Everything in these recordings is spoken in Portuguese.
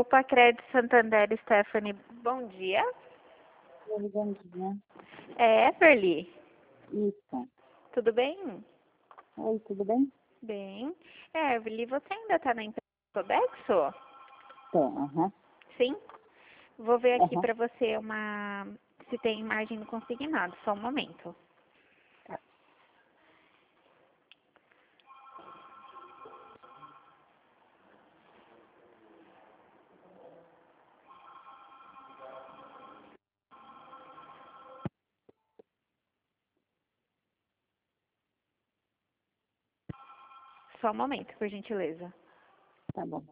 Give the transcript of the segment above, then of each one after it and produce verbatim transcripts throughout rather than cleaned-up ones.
Opa, Crédito Santander, Stephanie. Bom dia. Oi, bom dia. É, Everly. Isso. Tudo bem? Oi, tudo bem? Bem. É, Everly, você ainda está na empresa Sodexo? Tô, aham. Sim? Vou ver aqui Aham. para você uma se tem margem no consignado. Só um momento. Tá. Só um momento, por gentileza. Tá bom.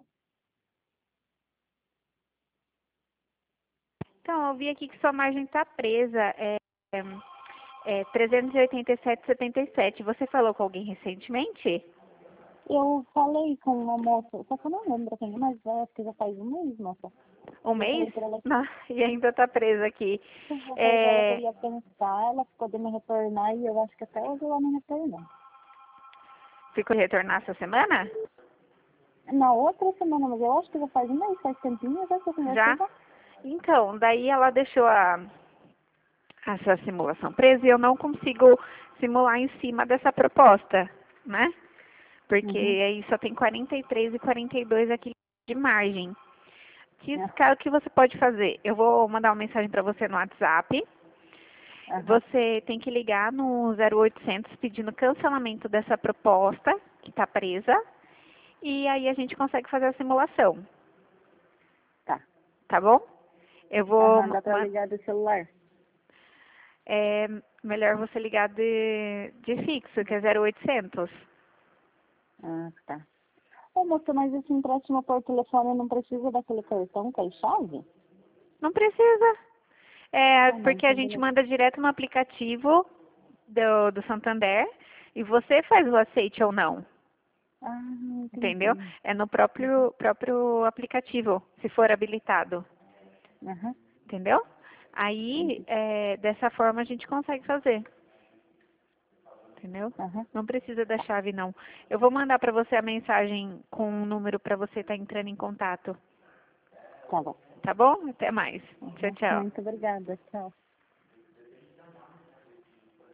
Então, eu vi aqui que sua margem está presa. É, é, é trezentos e oitenta e sete vírgula setenta e sete. Você falou com alguém recentemente? Eu falei com uma moça, só que eu não lembro quem, mas é, porque já faz um mês, moça. Um Eu mês? falei pra ela que Não, e ainda está presa aqui. eu falei pra ela que eu É, ia pensar, ela ficou de me retornar e eu acho que até hoje ela não retornou. ficou de retornar essa semana? Na outra semana, mas eu acho que já faz um mês, faz tempinho, já que eu conversei Já? já. Então, daí ela deixou a, essa simulação presa e eu não consigo simular em cima dessa proposta, né? Porque Uhum. aí só tem quarenta e três e quarenta e dois aqui de margem. Que, É. cara, o que você pode fazer? Eu vou mandar uma mensagem para você no WhatsApp. Aham. Você tem que ligar no zero oitocentos pedindo cancelamento dessa proposta que está presa. E aí a gente consegue fazer a simulação, Tá. tá bom? Eu vou. Aham, dá pra ma- ligar do celular. É melhor você ligar de, de fixo, que é zero oitocentos. Ah, tá. Ô, moça, mas esse empréstimo por telefone não precisa daquele cartão que é chave? Não precisa. É Ah, não, porque a então gente beleza. manda direto no aplicativo do, do Santander e você faz o aceite ou não, Ah, entendeu? entendi. É no Uhum. próprio, próprio aplicativo, se for habilitado, Aham, entendeu? Aí, entendi. é, dessa forma a gente consegue fazer, entendeu? Aham, Não precisa da tá, chave, não. Eu vou mandar para você a mensagem com um número para você estar entrando em contato, tá bom. tá bom? Até mais. Tchau, Uhum. tchau. Muito obrigada, tchau.